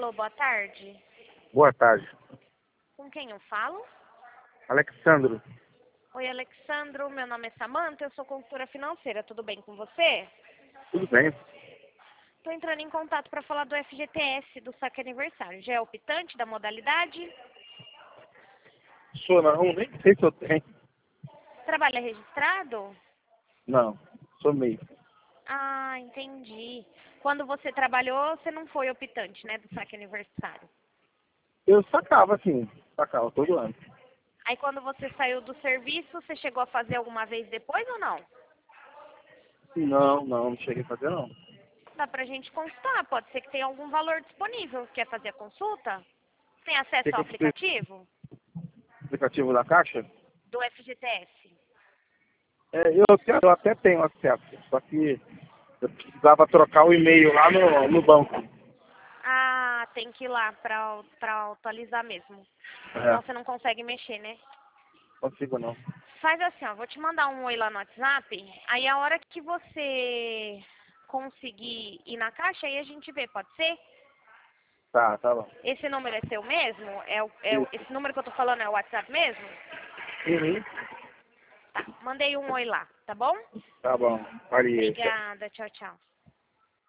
Alô, boa tarde. Boa tarde. Com quem eu falo? Alexandro. Oi, Alexandro. Meu nome é Samanta, eu sou consultora financeira. Tudo bem com você? Tudo bem? Estou entrando em contato para falar do FGTS, do saque aniversário. Já é optante da modalidade? Sou não, nem sei se eu tenho. Trabalha registrado? Não, sou meio. Ah, entendi. Quando você trabalhou, você não foi optante, né, do saque aniversário. Eu sacava todo ano. Aí quando você saiu do serviço, você chegou a fazer alguma vez depois ou não? Não cheguei a fazer não. Dá pra gente consultar, pode ser que tenha algum valor disponível. Quer fazer a consulta? Tem acesso Que ao eu preciso aplicativo do aplicativo da Caixa? do FGTS? Eu até tenho acesso, só que eu precisava trocar o e-mail lá no banco. Ah, tem que ir lá pra atualizar mesmo. Senão você É, não consegue mexer, né? consigo não. Faz assim, ó, vou te mandar um oi lá no WhatsApp, aí a hora que você conseguir ir na caixa, aí a gente vê, pode ser? Tá bom. Esse número é seu mesmo? Isso. Esse número que eu tô falando é o WhatsApp mesmo? Uhum. Tá, mandei um oi lá, tá bom? Tá bom. Faria. Obrigada, tchau, tchau.